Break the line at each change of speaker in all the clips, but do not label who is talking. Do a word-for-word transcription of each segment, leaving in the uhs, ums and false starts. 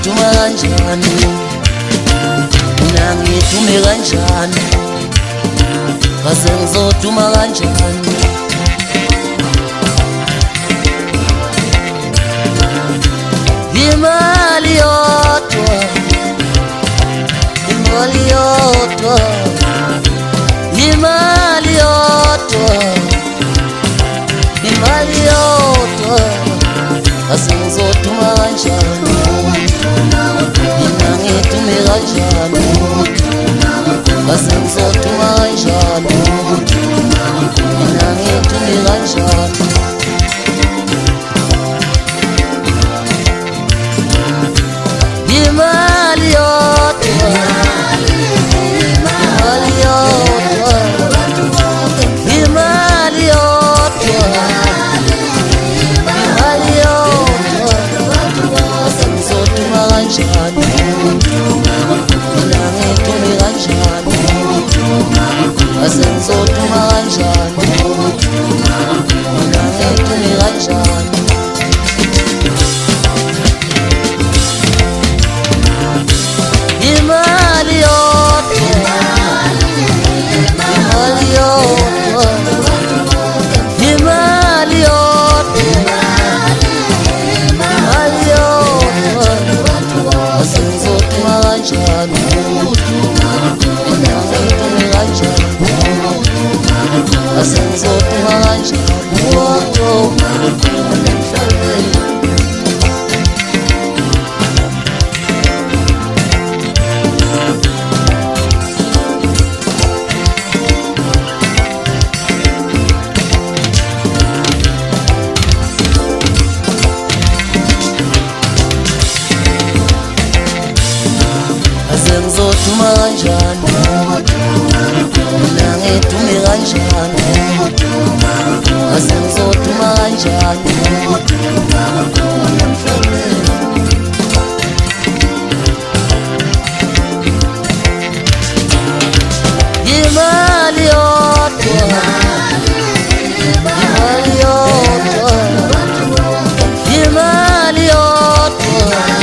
ngizotuma kanjani mina ngithume kanjani kaze ngizotuma kanjani imali yodwa imali yodwa imali yodwa imali yodwa kaze ngizotuma kanjani mina ngithume kanjani kaze ngizotuma kanjani mina ngithume kanjani imali yodwa imali yodwa imali yodwa imali yodwa kaze ngizotuma kanjani mina ngithume kanjani kaze ngizotuma kanjani mina ngithume kanjani imali yodwa imali yodwa imali yodwa imali yodwa kaze ngizotuma kanjani mina ngithume kanjani kaze ngizotuma kanjani ngizotuma kanjani mina ngithume kanjani kaze ngizotuma kanjani imali yodwa imali yodwa imali yodwa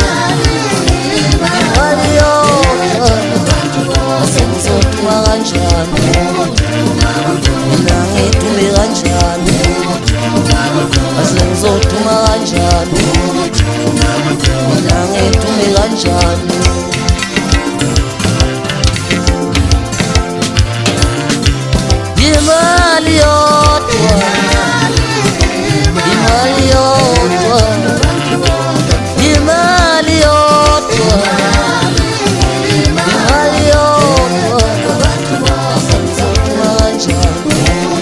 imali yodwa kaze ngizotuma kanjani mina ngithume kanjani kaze ngizotuma kanjani mina ngithume kanjani imali yodwa imali yodwa imali yodwa imali yodwa kaze ngizotuma kanjani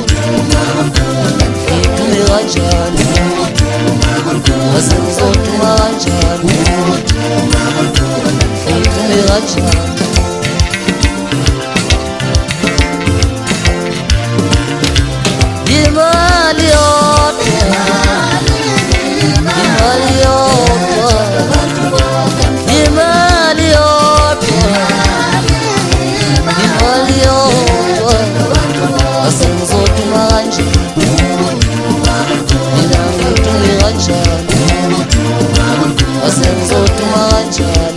ngithume kanjani kaze ngizotuma kanjani ngithume kanjani imali yodwa imali yodwa imali yodwa imali yodwa kaze ngizotuma kanjani mina ngithume kanjani kaze ngizotuma kanjani